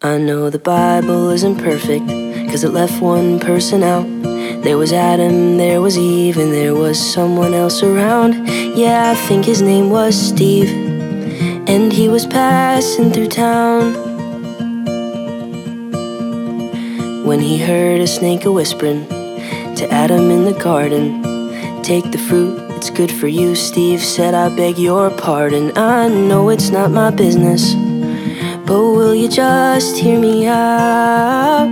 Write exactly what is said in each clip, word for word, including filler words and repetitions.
I know the Bible isn't perfect, cause it left one person out. There was Adam, there was Eve, and there was someone else around. Yeah, I think his name was Steve, and he was passing through town when he heard a snake a-whispering to Adam in the garden. Take the fruit, it's good for you. Steve said, I beg your pardon. I know it's not my business, but will you just hear me out?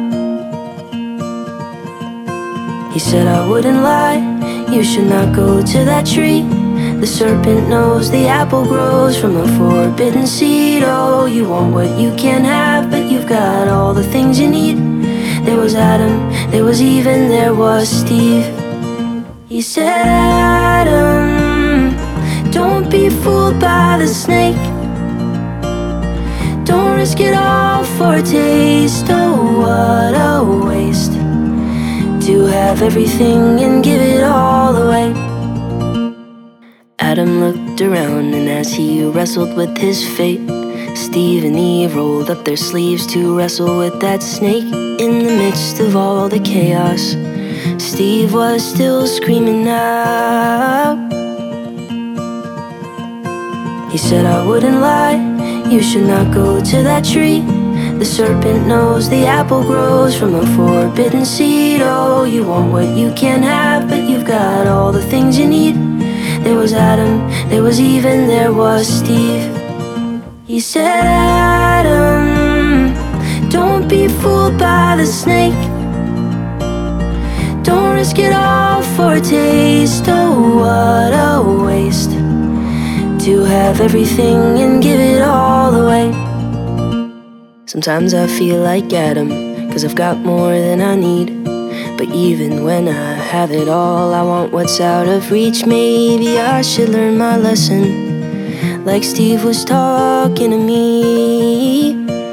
He said, I wouldn't lie, you should not go to that tree. The serpent knows the apple grows from a forbidden seed. Oh, you want what you can't have, but you've got all the things you need. There was Adam, there was Eve, and there was Steve. He said, Adam, don't be fooled by the snake. Don't risk it all for a taste. Oh, what a waste to have everything and give it all away. Adam looked around, and as he wrestled with his fate, Steve and Eve rolled up their sleeves to wrestle with that snake. In the midst of all the chaos, Steve was still screaming out. He said, I wouldn't lie, you should not go to that tree. The serpent knows the apple grows from a forbidden seed. Oh, you want what you can't have, but you've got all the things you need. There was Adam, there was Eve, and there was Steve. He said, Adam, don't be fooled by the snake. Don't risk it all for a taste. Oh, what a waste to have everything and give it all away. Sometimes I feel like Adam, cause I've got more than I need. But even when I have it all, I want what's out of reach. Maybe I should learn my lesson, like Steve was talking to me.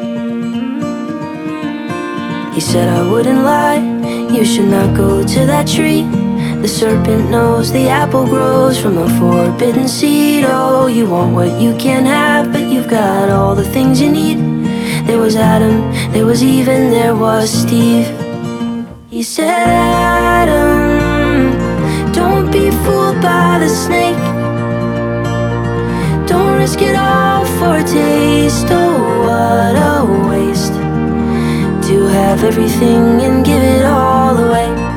He said, I wouldn't lie, you should not go to that tree. The serpent knows the apple grows from a forbidden seed. Oh, you want what you can't have, but you've got all the things you need. There was Adam, there was Eve, and there was Steve. He said, Adam, don't be fooled by the snake. Don't risk it all for a taste. Oh, what a waste to have everything and give it all away.